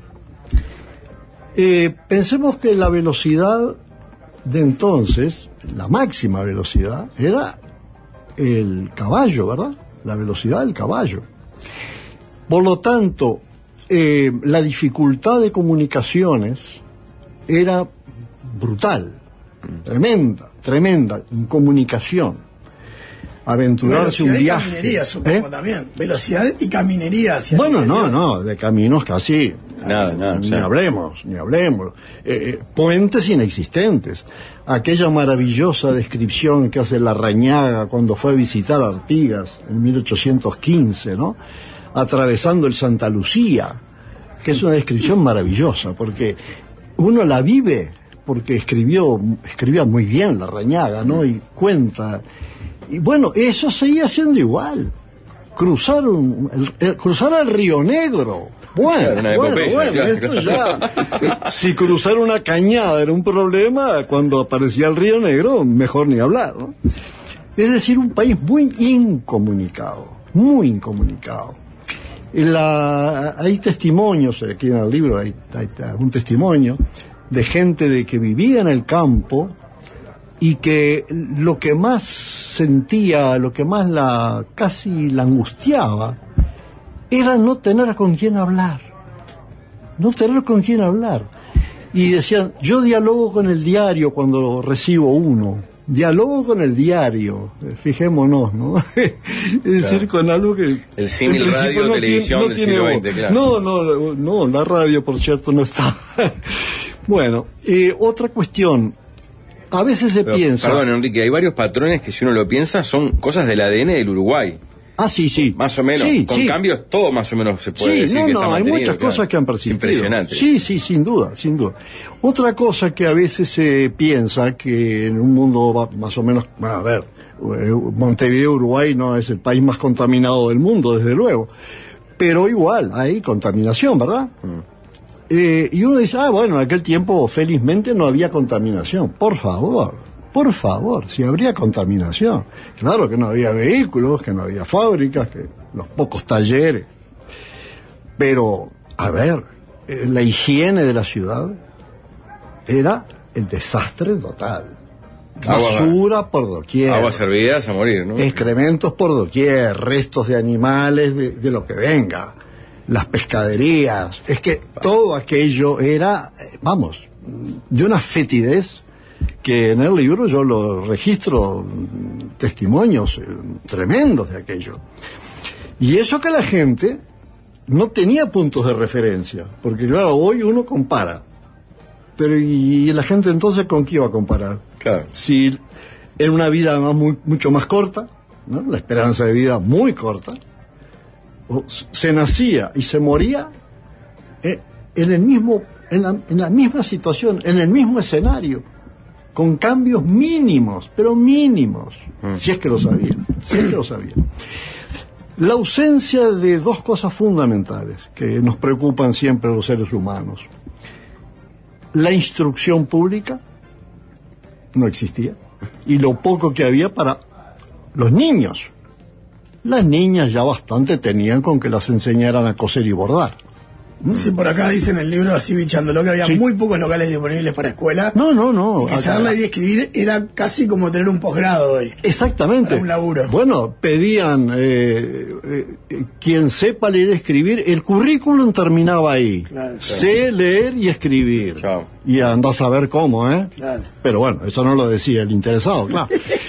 Eh, pensemos que la velocidad de entonces, la máxima velocidad, era el caballo, ¿verdad? La velocidad del caballo. Por lo tanto, eh, la dificultad de comunicaciones era brutal, tremenda, tremenda en comunicación. Aventurarse un viaje. Y caminería, supongo, ¿eh? También. Velocidad y caminería. Hacia bueno, no, no, de caminos casi. Nada, nada. Ni o sea. hablemos, ni hablemos. Eh, eh, puentes inexistentes. Aquella maravillosa descripción que hace Larrañaga cuando fue a visitar Artigas en mil ochocientos quince, ¿no? Atravesando el Santa Lucía, que es una descripción maravillosa, porque uno la vive, porque escribió, escribía muy bien Larrañaga, ¿no? Y cuenta. Y bueno, eso seguía siendo igual. Cruzar, un, el, el, cruzar el Río Negro. Bueno, bueno, epopeya, bueno, claro, esto claro. ya. Si cruzar una cañada era un problema, cuando aparecía el Río Negro, mejor ni hablar, ¿no? Es decir, un país muy incomunicado, muy incomunicado. La, hay testimonios, aquí en el libro hay, hay, hay un testimonio de gente de que vivía en el campo y que lo que más sentía, lo que más la casi la angustiaba, era no tener con quién hablar, no tener con quién hablar. Y decían, yo dialogo con el diario cuando recibo uno, dialogo con el diario, fijémonos, ¿no? Es decir, claro. Con algo que... El símil radio, no televisión tiene, no del siglo veinte, claro. No, no, no, la radio, por cierto, no está. Bueno, eh, otra cuestión. a veces se Pero, piensa... Perdón, Enrique, hay varios patrones que si uno lo piensa son cosas del A D N del Uruguay. Ah, sí, sí. Más o menos. Sí, Con sí. cambios, todo más o menos se puede Sí, decir no, que no, está hay mantenido, muchas claro. cosas que han persistido. Es impresionante. Sí, sí, sin duda, sin duda. Otra cosa que a veces se piensa que en un mundo va- más o menos, a ver, eh, Montevideo, Uruguay no es el país más contaminado del mundo, desde luego, pero igual hay contaminación, ¿verdad? Mm. Eh, y uno dice, ah, bueno, en aquel tiempo felizmente no había contaminación. Por favor, por favor, si habría contaminación. Claro que no había vehículos, que no había fábricas, que los pocos talleres. Pero, a ver, eh, la higiene de la ciudad era el desastre total. Agua- Basura por doquier. Aguas servidas a morir, ¿no? Excrementos por doquier, restos de animales, de, de lo que venga, las pescaderías. Es que todo aquello era, eh, vamos, de una fetidez que en el libro yo lo registro, mm, testimonios eh, tremendos de aquello. Y eso que la gente no tenía puntos de referencia, porque claro, hoy uno compara. Pero ¿y la gente entonces con qué iba a comparar? Claro. Si era una vida más, muy, mucho más corta, ¿no? La esperanza de vida muy corta, o s- se nacía y se moría eh, en el mismo, en la, en la misma situación, en el mismo escenario, con cambios mínimos, pero mínimos, Mm. si es que lo sabían, si es que lo sabían. La ausencia de dos cosas fundamentales que nos preocupan siempre a los seres humanos. La instrucción pública no existía, y lo poco que había para los niños. Las niñas ya bastante tenían con que las enseñaran a coser y bordar. Sí, por acá dice en el libro, así bichándolo, que había Sí. muy pocos locales disponibles para escuela. No, no, no. Y que acá- saber leer y escribir era casi como tener un posgrado hoy. Exactamente. Para un laburo. Bueno, pedían, eh, eh, eh, quien sepa leer y escribir, el currículum terminaba ahí. Claro, claro. Sé leer y escribir. Chao. Y andás a ver cómo, ¿eh? Claro. Pero bueno, eso no lo decía el interesado, claro.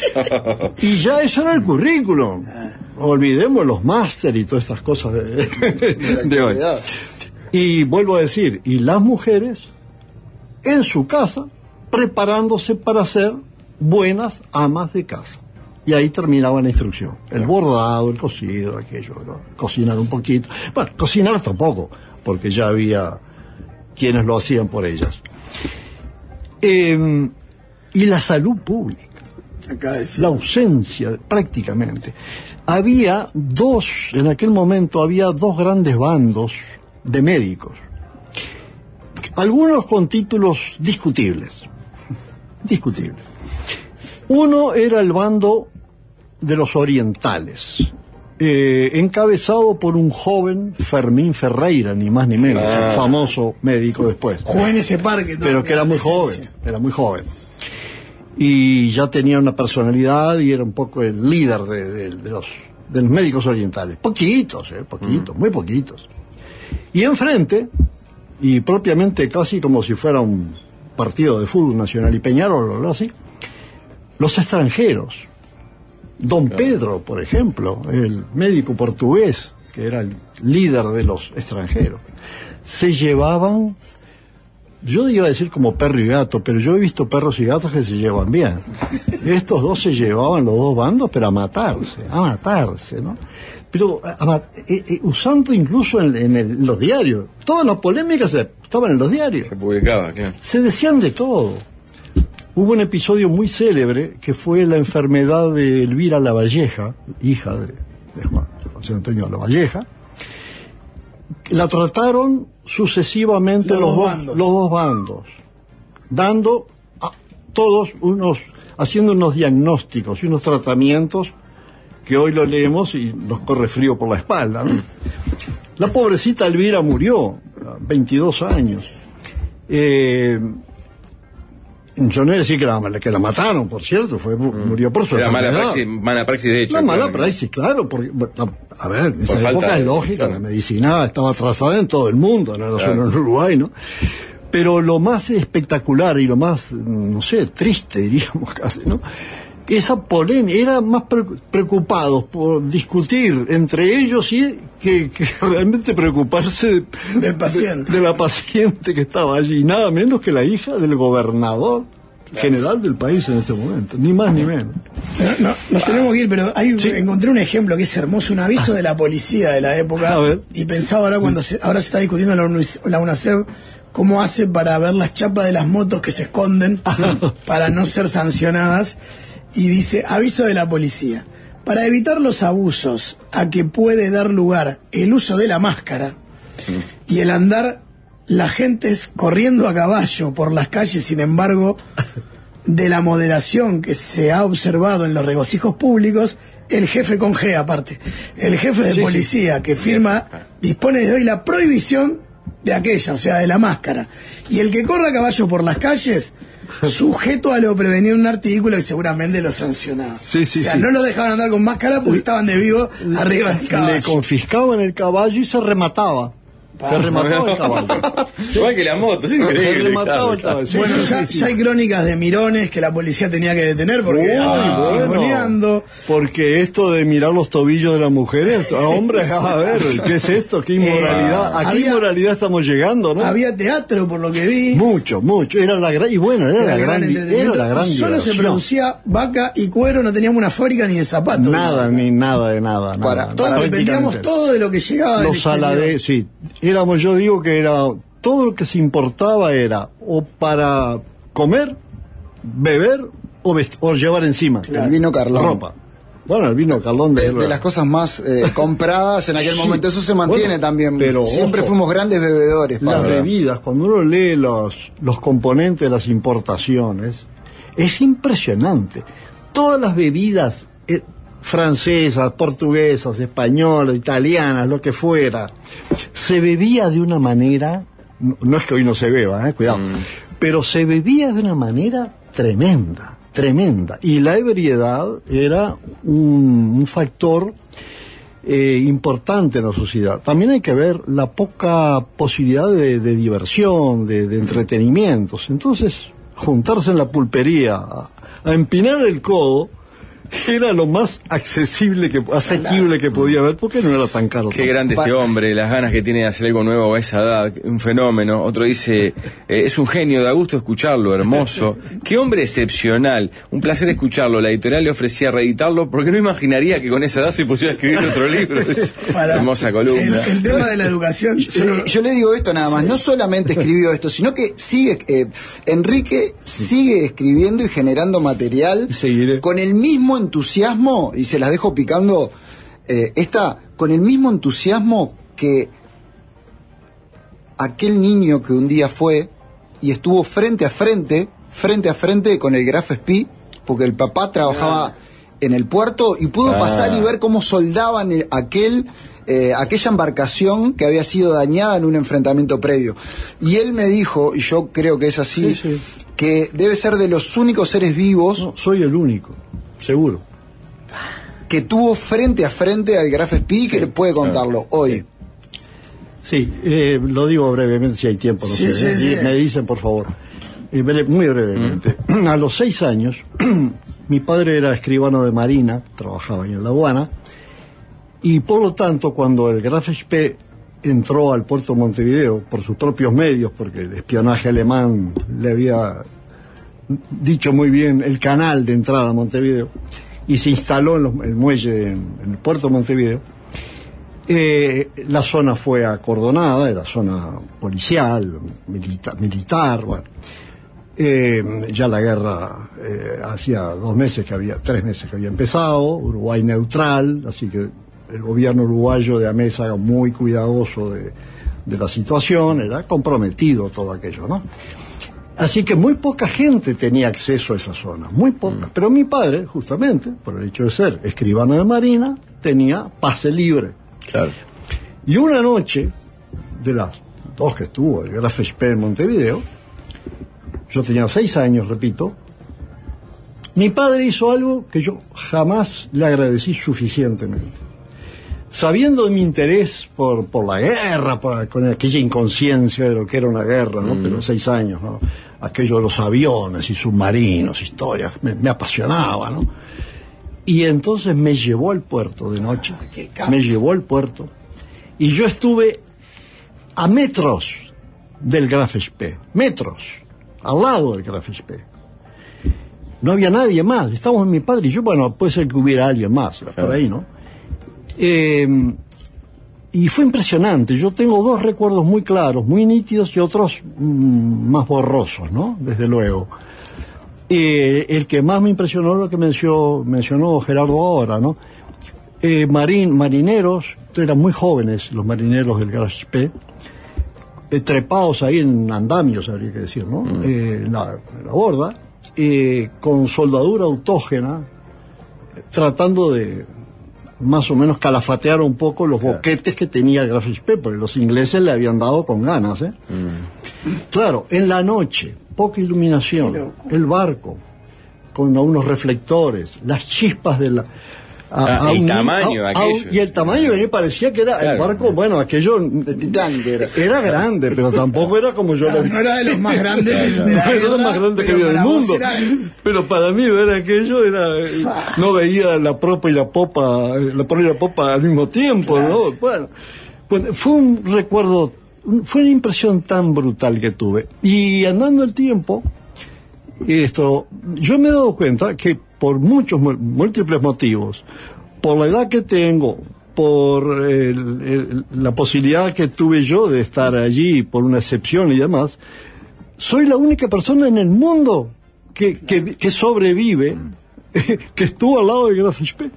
Y ya eso era el currículum. Olvidemos los máster y todas estas cosas de, de hoy. Y vuelvo a decir, y las mujeres en su casa preparándose para ser buenas amas de casa. Y ahí terminaba la instrucción. El bordado, el cocido, aquello, ¿no? Cocinar un poquito. Bueno, cocinar tampoco, porque ya había quienes lo hacían por ellas. Eh, y la salud pública. Acá decía. La ausencia, prácticamente. Había dos, en aquel momento había dos grandes bandos de médicos. Algunos con títulos discutibles. Discutibles. Uno era el bando de los orientales, eh, encabezado por un joven Fermín Ferreira, ni más ni menos, Ah. un famoso médico después. Jugó en ese parque. todo, Pero que era muy adolescencia. joven, era muy joven. Y ya tenía una personalidad y era un poco el líder de, de- de los, de los médicos orientales. Poquitos, eh, poquitos, muy poquitos. Y enfrente, y propiamente casi como si fuera un partido de fútbol nacional y Peñarol o algo así, los extranjeros. Don Pedro, por ejemplo, el médico portugués, que era el líder de los extranjeros, se llevaban, yo iba a decir como perro y gato, pero yo he visto perros y gatos que se llevan bien. Estos dos se llevaban, los dos bandos, pero a matarse, a matarse, ¿no? Pero a- a- eh, eh, usando incluso en, en el- en los diarios, todas las polémicas eh, estaban en los diarios. Se publicaba, claro. Se decían de todo. Hubo un episodio muy célebre que fue la enfermedad de Elvira Lavalleja, hija de, de Juan José Antonio Lavalleja. La trataron sucesivamente Los los, dos dos, bandos. los dos bandos, dando a todos unos, haciendo unos diagnósticos y unos tratamientos que hoy lo leemos y nos corre frío por la espalda, ¿no? La pobrecita Elvira murió a veintidós años. Eh, yo no voy a decir que la, que la mataron, por cierto, fue, murió por su Era mala enfermedad. praxis, mala praxis de hecho. La mala claro. praxis, claro, porque, a, a ver, en esa falta época de- es lógica, claro. la medicina estaba atrasada en todo el mundo, no era Claro. solo en Uruguay, ¿no? Pero lo más espectacular y lo más, no sé, triste, diríamos casi, ¿no? Esa polémica, eran más pre- preocupados por discutir entre ellos y que, que realmente preocuparse de, Del paciente. de, de la paciente que estaba allí, nada menos que la hija del gobernador general del país en ese momento, ni más ni menos. No, no, nos tenemos que ir, pero hay, Sí. encontré un ejemplo que es hermoso, un aviso de la policía de la época. A ver. Y pensaba ahora cuando se, ahora se está discutiendo en la, UNICEF, la UNACEF cómo hace para ver las chapas de las motos que se esconden para no ser sancionadas. Y dice, aviso de la policía. Para evitar los abusos a que puede dar lugar el uso de la máscara y el andar la gente es corriendo a caballo por las calles, sin embargo, de la moderación que se ha observado en los regocijos públicos, el jefe con G aparte, el jefe de Sí, policía sí. que firma, dispone de hoy la prohibición de aquella, o sea, de la máscara. Y el que corra a caballo por las calles, sujeto a lo prevenido en un artículo y seguramente lo sancionaba. Sí, sí, o sea, sí. no lo dejaban andar con máscara porque estaban de vivo arriba del Le caballo. confiscaban el caballo y se remataba. Se remataba el caballo. Igual que la moto, es Se increíble. remataba claro, el caballo. Sí, Bueno, sí, ya, sí, sí. ya hay crónicas de mirones que la policía tenía que detener porque Uy, andaban bueno, fingoneando. porque esto de mirar los tobillos de las mujeres, hombre, a ver, ¿qué es esto? ¿Qué inmoralidad? ¿A qué había- inmoralidad estamos llegando, no? Había teatro, por lo que vi. Mucho, mucho. Era la gran, y bueno, era, Era la gran gran, era entretenimiento. la gran Y solo se diversión. producía vaca y cuero, no teníamos una fábrica ni de zapatos. Nada, ni nada de nada. Para- nada, Todos dependíamos prácticamente. todo de lo que llegaba del Los exterior. saladeros, sí. Éramos, yo digo que era, todo lo que se importaba era o para comer, beber o, vest- o llevar encima. El vino Carlón. Ropa. Bueno, el vino Carlón De, de las cosas más eh, compradas en aquel Sí. momento. Eso se mantiene Bueno, también. pero Siempre ojo. fuimos grandes bebedores. Las Pablo. bebidas, cuando uno lee los, los componentes de las importaciones, es impresionante. Todas las bebidas eh, francesas, portuguesas, españolas, italianas, lo que fuera, se bebía de una manera, no, no es que hoy no se beba, eh, cuidado, pero se bebía de una manera tremenda, tremenda. Y la ebriedad era un, un factor eh, importante en la sociedad. También hay que ver la poca posibilidad de, de diversión, de, de entretenimientos. Entonces, juntarse en la pulpería a, a empinar el codo era lo más accesible, que asequible que podía haber, porque no era tan caro. Qué grande este hombre, las ganas que tiene de hacer algo nuevo a esa edad, un fenómeno. Otro dice, eh, es un genio, da gusto escucharlo, hermoso. Qué hombre excepcional, un placer escucharlo. La editorial le ofrecía reeditarlo porque no imaginaría que con esa edad se pusiera a escribir otro libro. Para- Hermosa columna. El, el tema de la educación. yo Yo, no- yo le digo esto nada más, no solamente escribió esto, sino que sigue, eh, Enrique sigue escribiendo y generando material Y seguiré. con el mismo entusiasmo, y se las dejo picando, eh, esta, con el mismo entusiasmo que aquel niño que un día fue y estuvo frente a frente, frente a frente con el Graf Spee, porque el papá trabajaba en el puerto y pudo Ah. pasar y ver cómo soldaban el- aquel eh, aquella embarcación que había sido dañada en un enfrentamiento previo. Y él me dijo, y yo creo que es así, Sí, sí. que debe ser de los únicos seres vivos No, soy el único, seguro. que tuvo frente a frente al Graf Spee, que le puede contarlo hoy. Sí, eh, lo digo brevemente si hay tiempo, no Sí, sé. sí, eh, sí. Me dicen, por favor. Eh, bre- muy brevemente. A los seis años, mi padre era escribano de Marina, trabajaba ahí en la aduana, y por lo tanto, cuando el Graf Spee entró al puerto de Montevideo por sus propios medios, porque el espionaje alemán le había dicho muy bien el canal de entrada a Montevideo, y se instaló en los- el muelle en, en el puerto de Montevideo, eh, la zona fue acordonada, era zona policial, milita- militar, bueno. Eh, ya la guerra eh, hacía dos meses que había, tres meses que había empezado, Uruguay neutral, así que el gobierno uruguayo de Amesa era muy cuidadoso de, de la situación, era comprometido todo aquello, ¿no? Así que muy poca gente tenía acceso a esa zona, muy poca. Pero mi padre, justamente, por el hecho de ser escribano de Marina, tenía pase libre. Claro. Y una noche, de las dos que estuvo el Graf Spee en Montevideo, yo tenía seis años, repito, mi padre hizo algo que yo jamás le agradecí suficientemente. Sabiendo de mi interés por, por la guerra, por, con aquella inconsciencia de lo que era una guerra, ¿no? Pero seis años, ¿no? Aquello de los aviones y submarinos, historias, me, me apasionaba, ¿no? Y entonces me llevó al puerto de noche, qué capo. me llevó al puerto, y yo estuve a metros del Graf Spee, metros, al lado del Graf Spee. no había nadie más, estábamos mi padre y yo, bueno, puede ser que hubiera alguien más, claro, por ahí, ¿no? Eh, y fue impresionante, yo tengo dos recuerdos muy claros, muy nítidos y otros mmm, más borrosos, ¿no? Desde luego. Eh, el que más me impresionó lo que mencionó, mencionó Gerardo ahora, ¿no? Eh, marin, marineros, eran muy jóvenes los marineros del Garage P, eh, trepados ahí en andamios, habría que decir, ¿no? Mm. Eh, en, la, en la borda, eh, con soldadura autógena, tratando de más o menos calafatear un poco los claro. boquetes que tenía el Garage P, porque los ingleses le habían dado con ganas, ¿eh? Mm. Claro, en la noche, poca iluminación, el barco, con unos reflectores, las chispas de la... A, ah, a el un, tamaño a, aquello. A, y el tamaño, a mí parecía que era claro. el barco, bueno, aquello de Titanic era. Era grande, pero tampoco era como yo no, lo vi. No era de los más grandes de la no era guerra, lo más grande que había en el mundo. Era... Pero para mí ver aquello era, no veía la propa y la popa, la proa y la popa al mismo tiempo, claro. ¿no? Bueno, bueno, fue un recuerdo, fue una impresión tan brutal que tuve. Y andando el tiempo, esto, yo me he dado cuenta que por muchos, múltiples motivos, por la edad que tengo, por el, el, la posibilidad que tuve yo de estar allí, por una excepción y demás, soy la única persona en el mundo que, que, que sobrevive, que estuvo al lado de Garage P.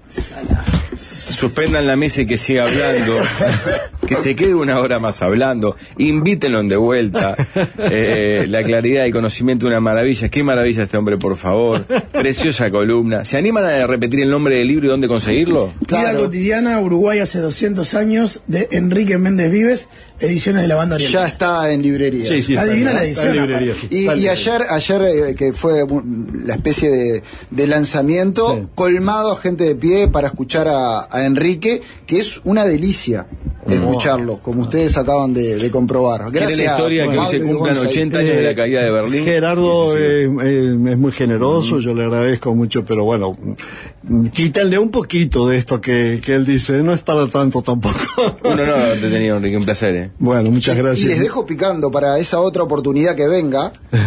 Suspendan la mesa y que siga hablando, que se quede una hora más hablando, invítenlo de vuelta. Eh, la claridad y conocimiento, una maravilla. Qué maravilla este hombre, por favor. Preciosa columna. ¿Se animan a repetir el nombre del libro y dónde conseguirlo? Claro. Vida cotidiana, Uruguay hace doscientos años, de Enrique Méndez Vives, ediciones de la Banda Oriental. Ya está en librería. Sí, sí, adivina está, la edición. está en librería, sí. Y, y ayer, ayer eh, que fue la especie de, de lanzamiento, sí. colmado a gente de pie para escuchar a, a Enrique, que es una delicia escucharlo, como ustedes acaban de, de comprobar. Gracias. Tiene la historia bueno, que hoy se cumplan ochenta años eh, de la caída de Berlín. Gerardo eh, eh, es muy generoso, mm. yo le agradezco mucho, pero bueno, quítenle un poquito de esto que, que él dice, no es para tanto tampoco. Uno no te tenía, Enrique, un placer. ¿eh? Bueno, muchas y, gracias. Y les dejo picando para esa otra oportunidad que venga.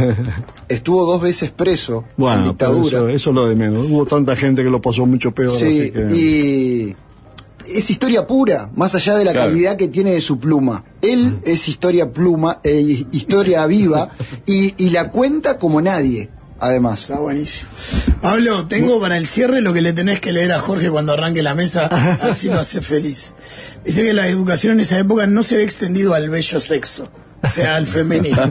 Estuvo dos veces preso bueno, en dictadura. Eso, eso es lo de menos. Hubo tanta gente que lo pasó mucho peor. Sí, así que... y es historia pura, más allá de la claro. calidad que tiene de su pluma. Él es historia pluma, eh, historia viva, y, y la cuenta como nadie, además. Está buenísimo. Pablo, tengo para el cierre lo que le tenés que leer a Jorge cuando arranque la mesa, así lo hace feliz. Dice que la educación en esa época no se había extendido al bello sexo, o sea, al femenino,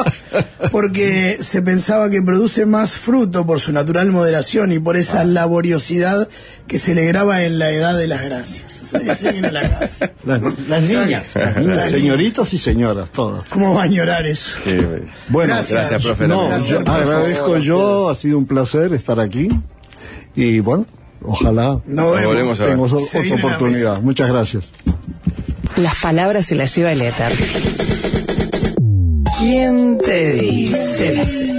porque se pensaba que produce más fruto por su natural moderación y por esa laboriosidad que se le graba en la edad de las gracias. O sea, que se viene a la casa. Las, las niñas, las niñas, señoritas y señoras, todas. ¿Cómo va a añorar eso? Sí, bueno, gracias, gracias profe. No, gracias, yo agradezco favor, yo, ha sido un placer estar aquí y bueno, ojalá no volvemos a ver. tengamos otra oportunidad. Muchas gracias. Las palabras se las lleva el éter. ¿Quién te dice?